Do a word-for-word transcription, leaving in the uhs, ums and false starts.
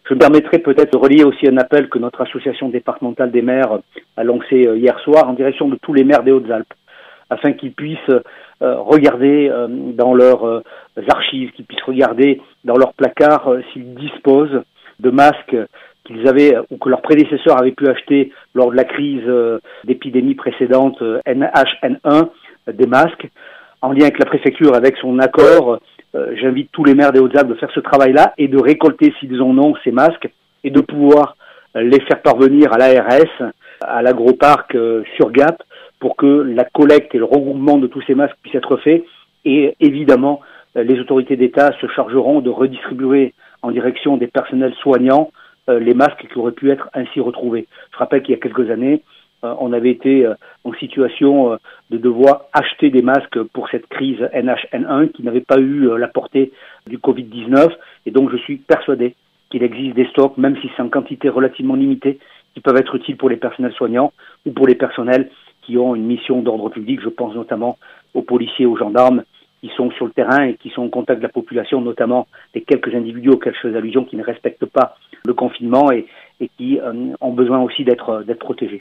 Je me permettrai peut-être de relier aussi un appel que notre association départementale des maires a lancé hier soir en direction de tous les maires des Hautes-Alpes, afin qu'ils puissent euh, regarder euh, dans leurs euh, archives, qu'ils puissent regarder dans leurs placards euh, s'ils disposent de masques qu'ils avaient ou que leurs prédécesseurs avaient pu acheter lors de la crise euh, d'épidémie précédente euh, N H N un, euh, des masques. En lien avec la préfecture, avec son accord, euh, j'invite tous les maires des Hautes-Alpes de faire ce travail-là et de récolter, s'ils en ont, ces masques et de pouvoir euh, les faire parvenir à l'A R S, à l'agroparc euh, sur Gap, pour que la collecte et le regroupement de tous ces masques puissent être faits. Et évidemment, euh, les autorités d'État se chargeront de redistribuer en direction des personnels soignants euh, les masques qui auraient pu être ainsi retrouvés. Je rappelle qu'il y a quelques années, euh, on avait été euh, en situation euh, de devoir acheter des masques pour cette crise N H N un qui n'avait pas eu euh, la portée du covid dix-neuf. Et donc je suis persuadé qu'il existe des stocks, même si c'est en quantité relativement limitée, qui peuvent être utiles pour les personnels soignants ou pour les personnels qui ont une mission d'ordre public. Je pense notamment aux policiers, aux gendarmes qui sont sur le terrain et qui sont en contact de la population, notamment les quelques individus auxquels je fais allusion qui ne respectent pas le confinement et, et qui euh, ont besoin aussi d'être, d'être protégés.